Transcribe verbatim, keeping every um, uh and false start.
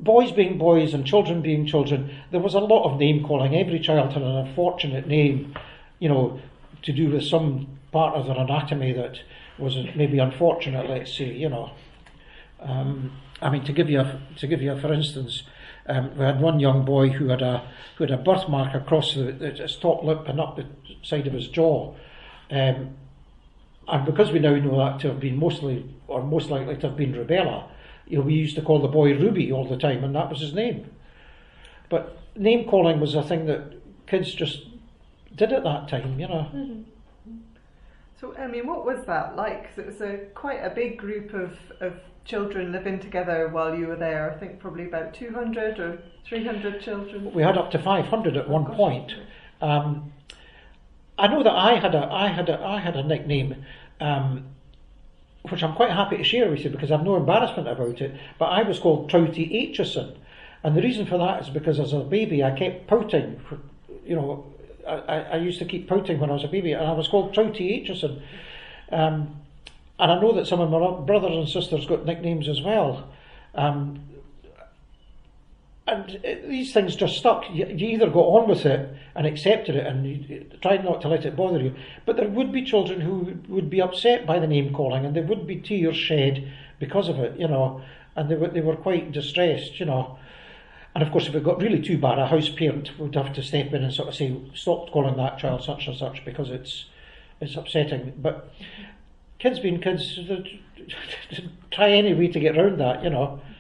boys being boys and children being children, there was a lot of name calling. Every child had an unfortunate name, you know, to do with some part of their anatomy that was maybe unfortunate, let's say, you know. Um, I mean, to give you a, to give you a, for instance, um, we had one young boy who had a who had a birthmark across the, his top lip and up the side of his jaw, um, and because we now know that to have been mostly or most likely to have been rubella, you know, we used to call the boy Ruby all the time, and that was his name. But name calling was a thing that kids just did at that time, you know. Mm-hmm. So, I mean, what was that like? 'Cause it was a quite a big group of, of children living together while you were there. I think probably about two hundred or three hundred children. We had up to five hundred at one point. Um, I know that I had a, I had a, I had a nickname, um, which I'm quite happy to share with you because I've no embarrassment about it. But I was called Trouty Aitchison, and the reason for that is because as a baby I kept pouting. For, you know, I, I used to keep pouting when I was a baby, and I was called Trouty Aitchison. Um, and I know that some of my brothers and sisters got nicknames as well. Um, and it, these things just stuck. You, you either got on with it and accepted it and you tried not to let it bother you. But there would be children who would be upset by the name calling, and there would be tears shed because of it, you know, and they were, they were quite distressed, you know. And of course, if it got really too bad, a house parent would have to step in and sort of say, stop calling that child such and such because it's it's upsetting. But kids being kids, try any way to get around that, you know.